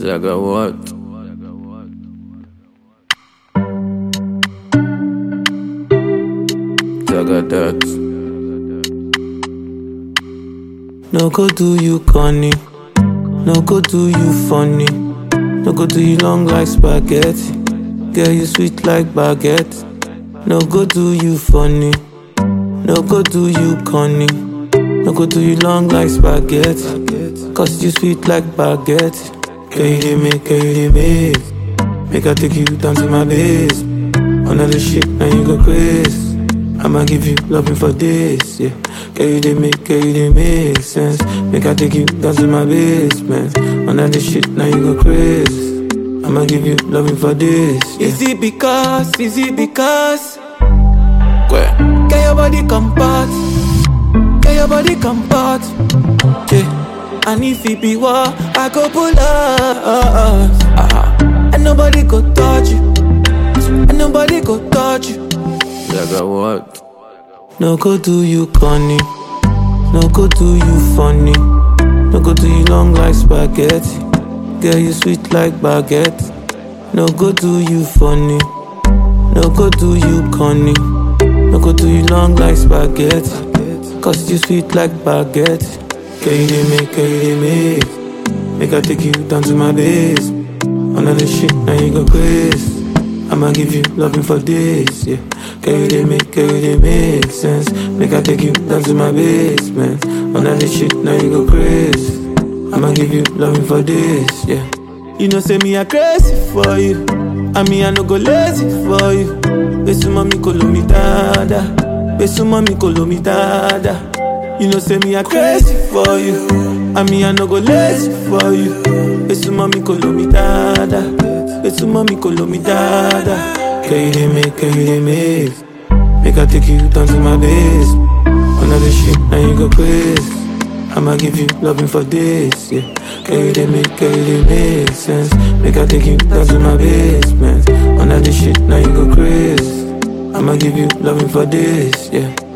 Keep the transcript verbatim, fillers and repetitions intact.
Like a what? Like a that. No go do you corny, no go do you funny, no go do you long like spaghetti. Girl, you sweet like baguette. No go do you funny, no go do you corny, no go do you long like spaghetti. Cause you sweet like baguette. Girl, you dey make, girl, you dey make. Make I take you down to my base. Another shit, now you go crazy. I'ma give you loving for this, yeah. Girl, you dey make, girl, you dey make sense. Make I take you down to my basement. Another shit, now you go crazy. I'ma give you loving for this, yeah. Is it because, is it because Where? Get your body comfort, get your body comfort, yeah. And if it be war, I go pull up, uh-huh. And nobody go touch you, and nobody go touch you. Like a what? No go do you corny, no go do you funny, no go do you long like spaghetti. Girl, you sweet like baguette. No go do you funny, no go do you corny, no go do you long like spaghetti. Cause you sweet like baguette. Girl, you dey make, girl, you dey make. Make I take you down to my base. Another shit, now you go crazy. I'ma give you loving for this, yeah. Girl, you dey make, girl, you dey make sense. Make I take you down to my basement. Another shit, now you go crazy. I'ma give you loving for this, yeah. You know, say me a crazy for you. I mean, I no go lazy for you. Besu mami kolo mi dada. Besu mami kolo mi dada. You know, say me a crazy for you. I mean, I no go lazy for you. Besu mami kolo mi dada. Besu mami kolo mi dada. Girl, you dey make, girl, you dey make. Make I take you down to my base. Another shit, now you go crazy. I'ma give you loving for this, yeah. Girl, you dey make, girl, you dey make sense. Make I take you down to my basement. Another shit, now you go crazy. I'ma give you loving for this, yeah.